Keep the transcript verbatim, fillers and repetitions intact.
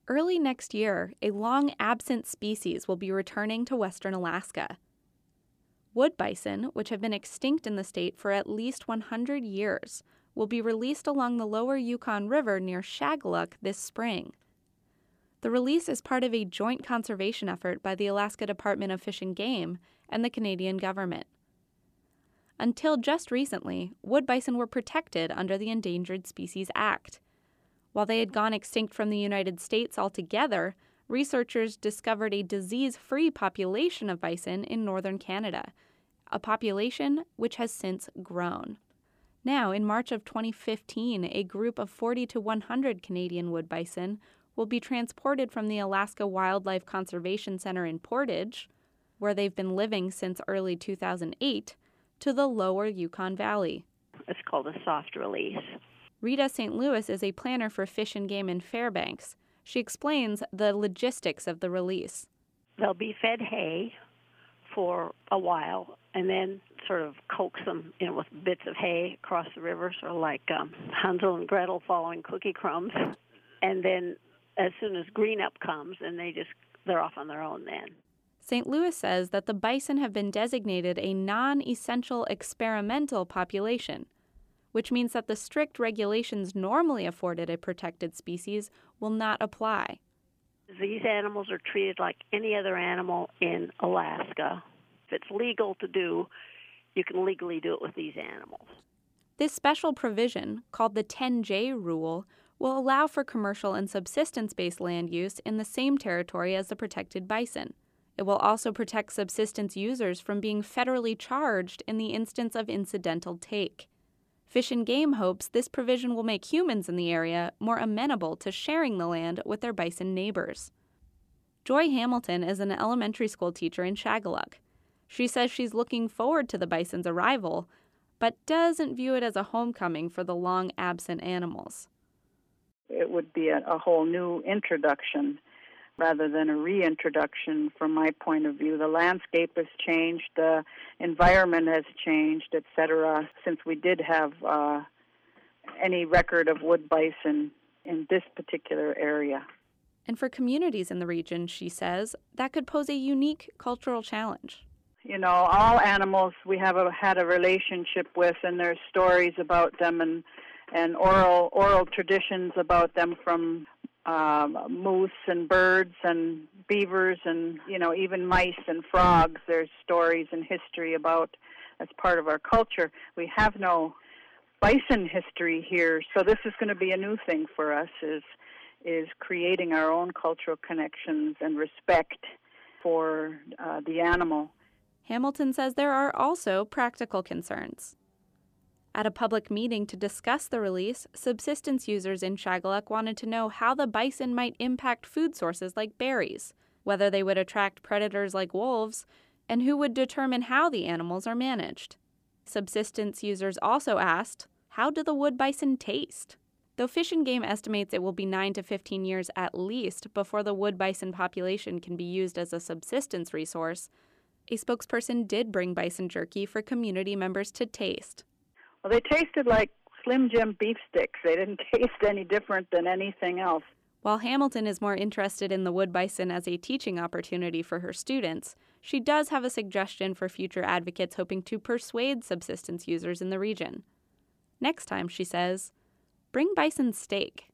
Early next year, a long-absent species will be returning to western Alaska. Wood bison, which have been extinct in the state for at least one hundred years, will be released along the lower Yukon River near Shageluk this spring. The release is part of a joint conservation effort by the Alaska Department of Fish and Game and the Canadian government. Until just recently, wood bison were protected under the Endangered Species Act. While they had gone extinct from the United States altogether, researchers discovered a disease-free population of bison in northern Canada, a population which has since grown. Now, in March of twenty fifteen, a group of forty to one hundred Canadian wood bison will be transported from the Alaska Wildlife Conservation Center in Portage, where they've been living since early two thousand eight, to the lower Yukon Valley. It's called a soft release. Rita Saint Louis is a planner for Fish and Game in Fairbanks. She explains the logistics of the release. They'll be fed hay for a while and then sort of coax them, you know, with bits of hay across the river, sort of like um, Hansel and Gretel following cookie crumbs. And then as soon as green up comes, and they just, they're off on their own then. Saint Louis says that the bison have been designated a non-essential experimental population, which means that the strict regulations normally afforded a protected species will not apply. These animals are treated like any other animal in Alaska. If it's legal to do, you can legally do it with these animals. This special provision, called the ten J rule, will allow for commercial and subsistence-based land use in the same territory as the protected bison. It will also protect subsistence users from being federally charged in the instance of incidental take. Fish and Game hopes this provision will make humans in the area more amenable to sharing the land with their bison neighbors. Joy Hamilton is an elementary school teacher in Shageluk. She says she's looking forward to the bison's arrival, but doesn't view it as a homecoming for the long-absent animals. It would be a, a whole new introduction rather than a reintroduction from my point of view. The landscape has changed, the environment has changed, et cetera, since we did have uh, any record of wood bison in this particular area. And for communities in the region, she says, that could pose a unique cultural challenge. You know, all animals we have a, had a relationship with, and there's stories about them and, and oral oral traditions about them from Um, moose and birds and beavers and, you know, even mice and frogs. There's stories and history about as part of our culture. We have no bison history here, so this is going to be a new thing for us, is is creating our own cultural connections and respect for uh, the animal. Hamilton says there are also practical concerns. At a public meeting to discuss the release, subsistence users in Shageluk wanted to know how the bison might impact food sources like berries, whether they would attract predators like wolves, and who would determine how the animals are managed. Subsistence users also asked, how do the wood bison taste? Though Fish and Game estimates it will be nine to fifteen years at least before the wood bison population can be used as a subsistence resource, a spokesperson did bring bison jerky for community members to taste. Well, they tasted like Slim Jim beef sticks. They didn't taste any different than anything else. While Hamilton is more interested in the wood bison as a teaching opportunity for her students, she does have a suggestion for future advocates hoping to persuade subsistence users in the region. Next time, she says, bring bison steak.